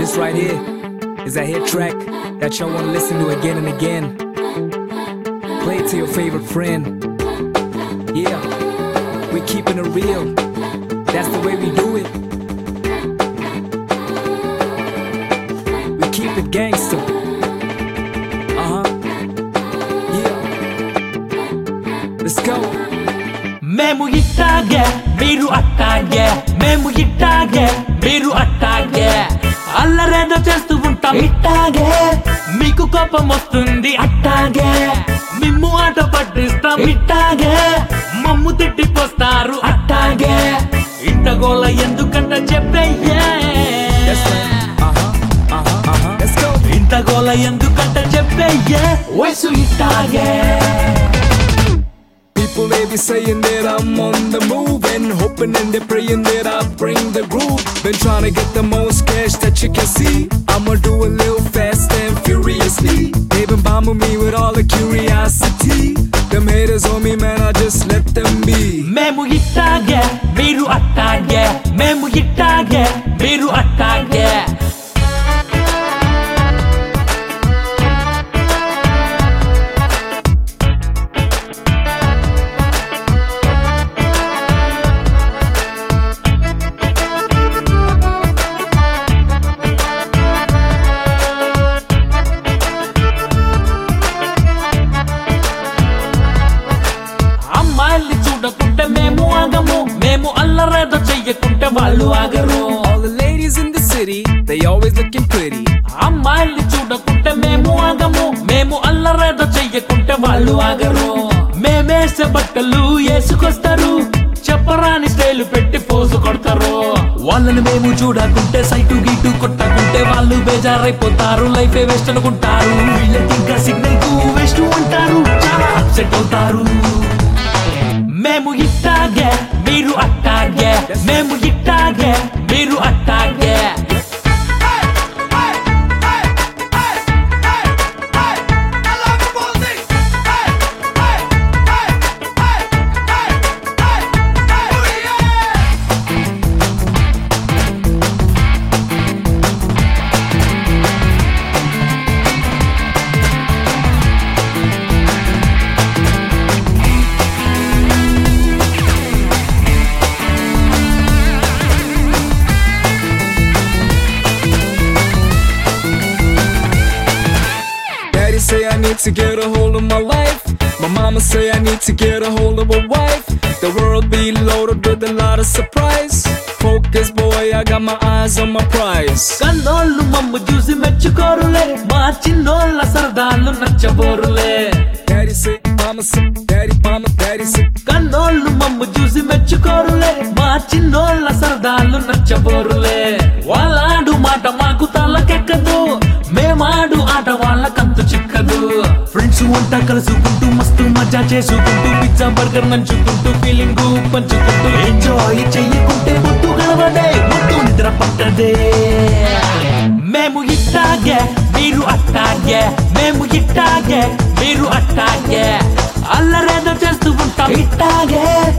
This right here is a hit track that y'all wanna listen to again and again. Play it to your favorite friend. Yeah, we keeping it real. That's the way we do it. We keep it gangster. Yeah. Let's go. మేము ఇట్టాగే మీరు అట్టాగే మేము ఇట్టాగే మీరు అట్టాగే అల్లరేదో చేస్తూ ఉంటాం ఇట్టాగే మీకు కోపం వస్తుంది అట్టాగే మిమ్ము ఆట పట్టిస్తాం ఇట్టాగే మమ్ము తిట్టిపోస్తారు అట్టాగే ఇంతగోళ ఎందుకంట చెప్పయ్యే ఇంతగోళ ఎందుకంట చెప్పయ్యే వయసు ఇట్టాగే. People they be saying that I'm on the move and hoping and they're praying that I bring the groove. Been trying to get the most cash that you can see. I'ma do a little fast and furiously. They've been bombing me with all the curiosity. Them haters on me, man, I just let them be. మేము ఇట్టాగే మీరు అట్టాగే మేము ఇట్టాగే మీరు అట్టాగే. మేము ఆగము మేము అల్లరేదో చెయ్యకుంటే వాళ్ళు ఆగరు. All the ladies in the city, they always looking pretty. అమ్మాయిల్ని చూడకుంటే మేము ఆగము మేము అల్లరేదో చెయ్యకుంటే వాళ్ళు ఆగరు. మేమేసే బట్టలు వేసుకొస్తారు చెప్పరాని స్టైల్ పెట్టి పోజు కొడతారు. వాళ్ళని మేము చూడకుంటే సైటు గీటు కొట్టకుంటే వాళ్ళు బేజారైపోతారు లైఫ్ వేస్ట్ అనుకుంటారు. వీళ్ళకి ఇంకా సిగ్నల్ కు వేస్ట్ అంటారు చాలా అప్సెట్ అవుతారు. మేము ఇట్టాగే మీరు అట్టాగే మేము ఇట్టాగే మీరు అట్టాగే. Say I need to get a hold of my life. My mama say I need to get a hold of a wife. The world be loaded with a lot of surprise. Focus boy, I got my eyes on my prize. కన్నోళ్ళు మమ్ము చూసి మెచ్చుకోరులే మా చిన్నోళ్ళ సరదాలు నచ్చబోరులే. Daddy say, mama say, daddy say. కన్నోళ్ళు మమ్ము చూసి మెచ్చుకోరులే మా చిన్నోళ్ళ సరదాలు నచ్చబోరులే. వాళ్ళాడు మాట మాకు తలకెక్కదు మేమాడు ఆట వాళ్ళకంతు చిక్కదు. ఫ్రెండ్స్ వంట కలుసుకుంటూ మస్తు మజా చేసుకుంటూ పిజ్జా బర్గర్ నంచుకుంటూ ఫీలింగ్ పంచుకుంటూ ఎంజాయ్ చెయ్యకుంటే ముద్దు గడవడే ముద్దు నిద్ర పట్టదే. మేము ఇట్టాగే మీరు అట్టాగే మేము ఇట్టాగే మీరు అట్టాగే అల్లరేదో చేస్తూ ఉంటాం ఇట్టాగే.